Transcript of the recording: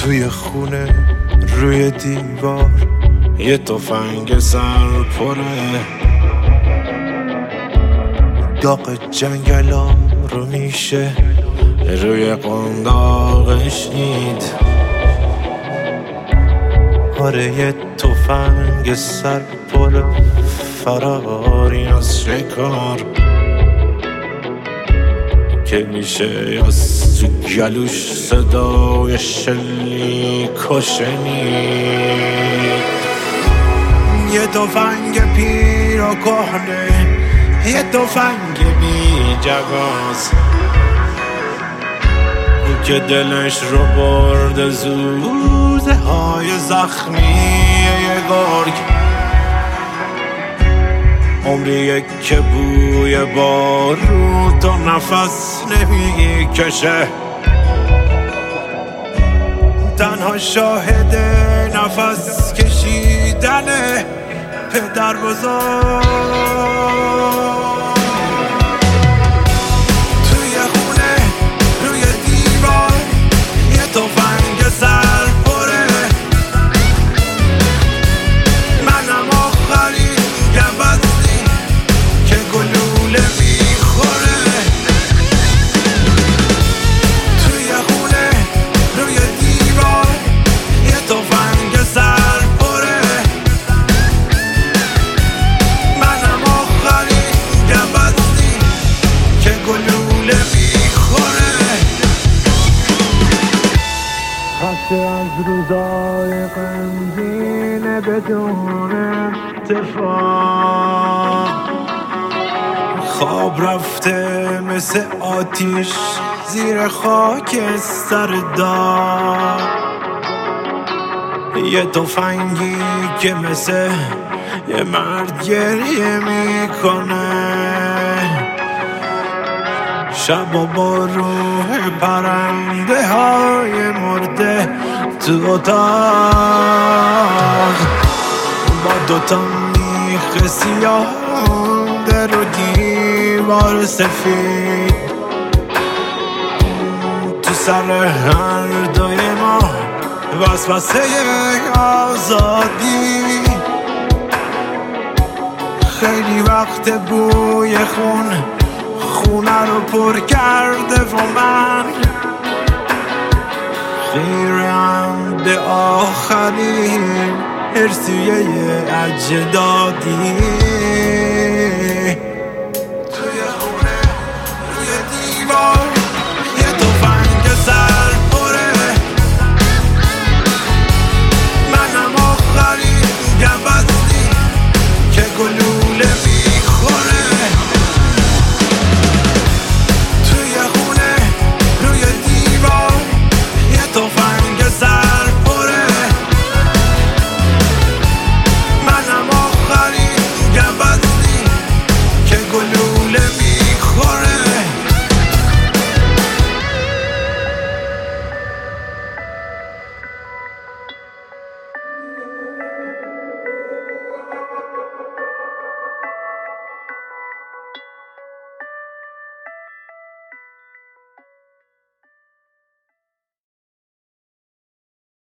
توی خونه روی دیوار یه تفنگ سر پره، داغ جنگلا رو میشه روی قنداقش دید. آره یه تفنگ سر پر فراری از شکار که میشه از تو گلوش صدای شلیک و شنید. یه تفنگ پیر و کهنه، یه تفنگ بی جواز که دلش رو برده زوزه های زخمی یه گرگ. عمریه که بوی بارود و نفس نمی کشه، تنها شاهد نفس کشیدن پدر بزرگ. توی خونه روی دیوار یه تفنگ سر پره، منم آخری گوزنی که گلوله میخوره. توی خونه روی دیوار یه تفنگ سر پره، منم آخری گوزنی که گلوله میخوره. خسته از روزای غمگین بدون اتفاق، خواب رفته مثل آتیش زیر خاک سر داغ. یه تفنگی که مثل یه مرد گریه میکنه، شب و با روح پرنده های مرده تو اتاق، با دوتا میخ سیاه مونده رو دیوار سفید. تو سر هر دوی ما وسوسه آزادی، خیلی وقت بوی خونه رو پر کرده و من خیرم به آخرین ارثیه اجدادی.